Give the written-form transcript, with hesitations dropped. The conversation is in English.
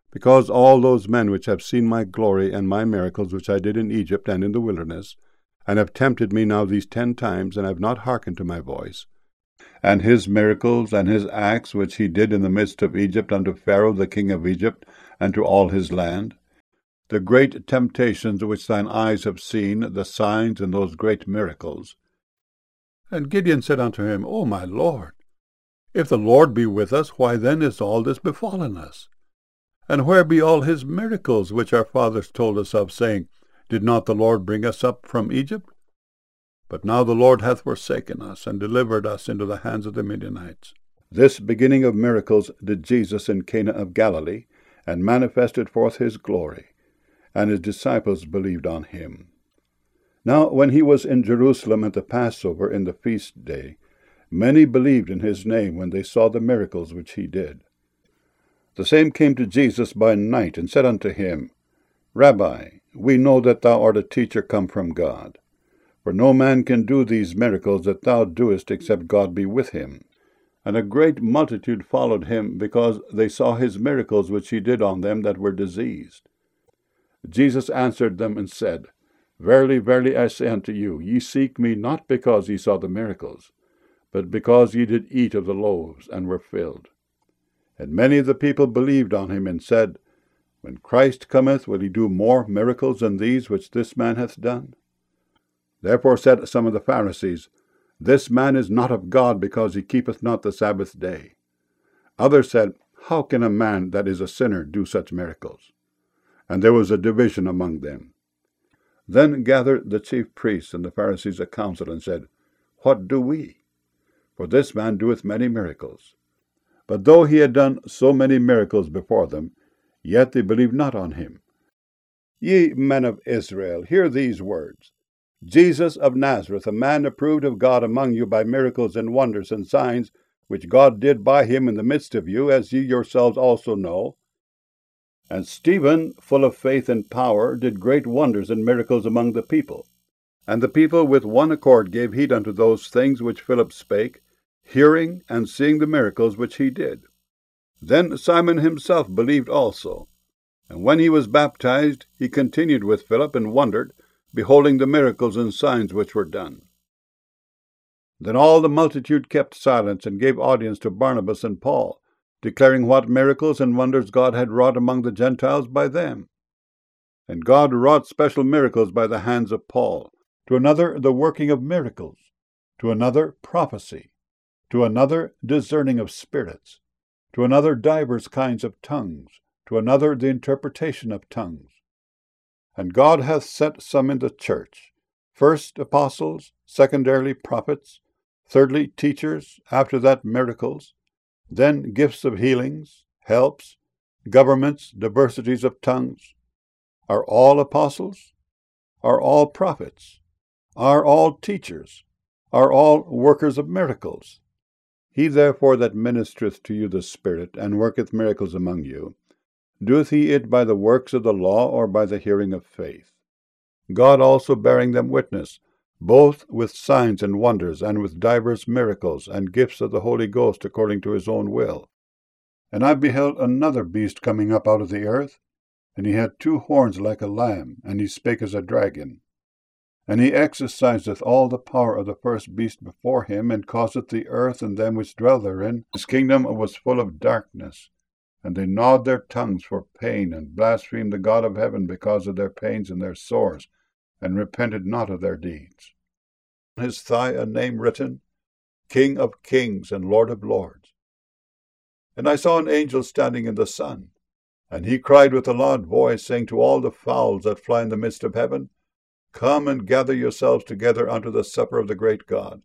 because all those men which have seen my glory and my miracles which I did in Egypt and in the wilderness, and have tempted me now these 10 times, and have not hearkened to my voice, and his miracles and his acts which he did in the midst of Egypt unto Pharaoh the king of Egypt, and to all his land, the great temptations which thine eyes have seen, the signs and those great miracles. And Gideon said unto him, O my Lord, if the Lord be with us, why then is all this befallen us? And where be all his miracles which our fathers told us of, saying, Did not the Lord bring us up from Egypt? But now the Lord hath forsaken us, and delivered us into the hands of the Midianites. This beginning of miracles did Jesus in Cana of Galilee, and manifested forth his glory, and his disciples believed on him. Now when he was in Jerusalem at the Passover in the feast day, many believed in his name when they saw the miracles which he did. The same came to Jesus by night, and said unto him, Rabbi, we know that thou art a teacher come from God. For no man can do these miracles that thou doest, except God be with him. And a great multitude followed him, because they saw his miracles which he did on them that were diseased. Jesus answered them and said, Verily, verily, I say unto you, ye seek me not because ye saw the miracles, but because ye did eat of the loaves, and were filled. And many of the people believed on him, and said, When Christ cometh, will he do more miracles than these which this man hath done? Therefore said some of the Pharisees, This man is not of God, because he keepeth not the Sabbath day. Others said, How can a man that is a sinner do such miracles? And there was a division among them. Then gathered the chief priests and the Pharisees a council, and said, What do we? For this man doeth many miracles. But though he had done so many miracles before them, yet they believed not on him. Ye men of Israel, hear these words. Jesus of Nazareth, a man approved of God among you by miracles and wonders and signs, which God did by him in the midst of you, as ye yourselves also know. And Stephen, full of faith and power, did great wonders and miracles among the people. And the people with one accord gave heed unto those things which Philip spake, hearing and seeing the miracles which he did. Then Simon himself believed also. And when he was baptized, he continued with Philip, and wondered, beholding the miracles and signs which were done. Then all the multitude kept silence, and gave audience to Barnabas and Paul, declaring what miracles and wonders God had wrought among the Gentiles by them. And God wrought special miracles by the hands of Paul, to another the working of miracles, to another prophecy, to another discerning of spirits, to another divers kinds of tongues, to another the interpretation of tongues. And God hath set some in the church, first apostles, secondarily prophets, thirdly teachers, after that miracles, then gifts of healings, helps, governments, diversities of tongues. Are all apostles? Are all prophets? Are all teachers? Are all workers of miracles? He therefore that ministereth to you the Spirit, and worketh miracles among you, doeth he it by the works of the law, or by the hearing of faith? God also bearing them witness, both with signs and wonders, and with divers miracles, and gifts of the Holy Ghost according to his own will. And I beheld another beast coming up out of the earth, and he had 2 horns like a lamb, and he spake as a dragon. And he exerciseth all the power of the first beast before him, and causeth the earth and them which dwell therein. His kingdom was full of darkness, and they gnawed their tongues for pain, and blasphemed the God of heaven because of their pains and their sores, and repented not of their deeds. On his thigh a name written, King of Kings and Lord of Lords. And I saw an angel standing in the sun, and he cried with a loud voice, saying to all the fowls that fly in the midst of heaven, Come and gather yourselves together unto the supper of the great God,